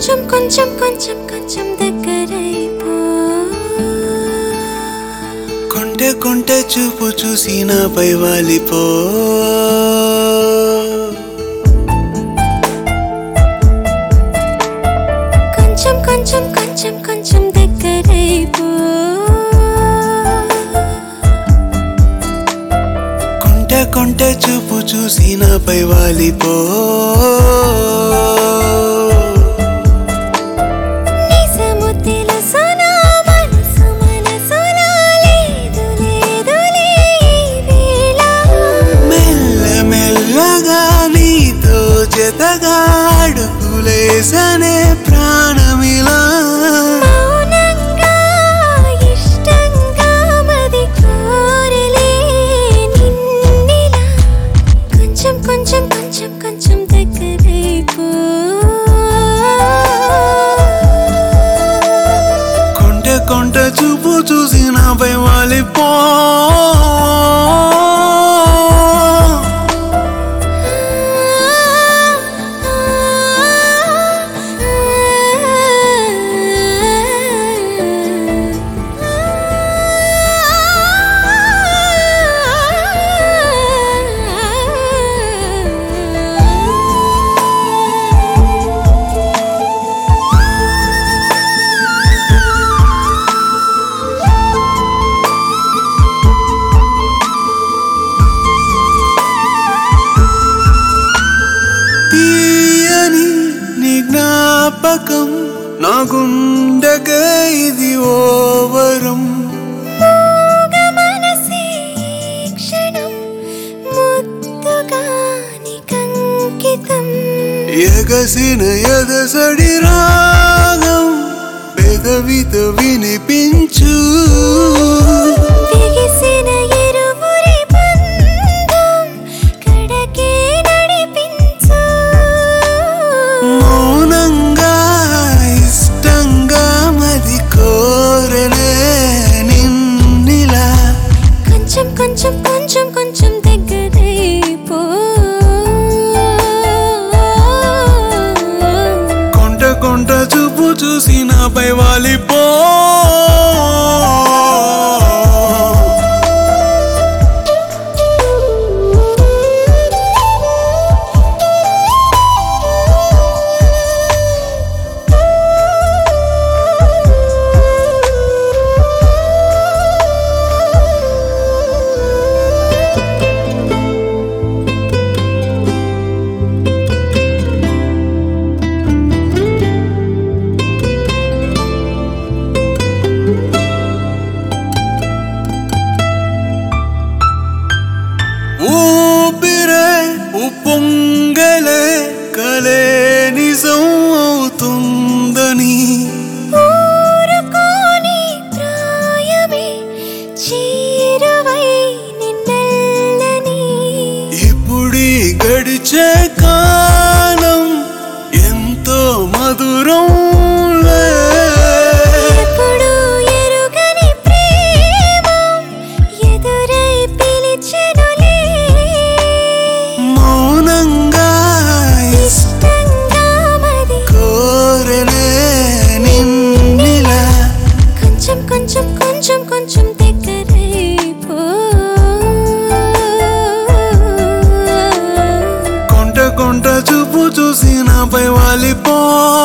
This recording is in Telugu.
కొంచెం కొంచెం కొంచెం కొంచెం దగ్గరైపో కొంటె కొంటె చూపు చూసి నాపై వాలిపో కొంచెం కొంచెం కొంచెం కొంచెం దగ్గరైపో కొంటె కొంటె చూపు చూసి నాపై వాలిపో అడుగులేసనే ప్రాణమిలా మౌనంగా ఇష్టంగా మది కోరలే నిన్నిలా కొంచెం కొంచెం కొంచెం కొంచెం దగ్గరైపో కొంటె కొంటె చూపు చూసి నాపై వాలిపో జ్ఞాపకం నా గుండెకే ఇది ఓవరం మనసే క్షణం ముద్దుగా నీకంకితం ఎగసిన ఎదసడి రాగం పెదవితో వినిపించు బిగిసిన ఇరువురి బంధం కడకే నడిపించు మౌనంగా ఇష్టంగా మది కోరలే నిన్నిలా కొంచెం కొంచెం కొంచెం కొంచెం దగ్గరైపో కొంటె కొంటె చూపు చూసి నాపై వాలిపో ఊపిరే ఉప్పొంగలే కలే నిజం అవుతుందని ఊరుకోని ప్రాయమే చేరువై నిన్నెల్లని ఇప్పుడీ గడిచే కాలం ఎంతో మధురం ఎప్పుడు ఎరుగని ప్రేమ ఎదురై పిలిచెనులే మౌనంగా ఇష్టంగా మది కోరలే నిన్నిలా కొంచెం కొంచెం కొంచెం కొంచెం దగ్గరైపో కొంటె కొంటె చూపు చూసి నాపై వాలిపో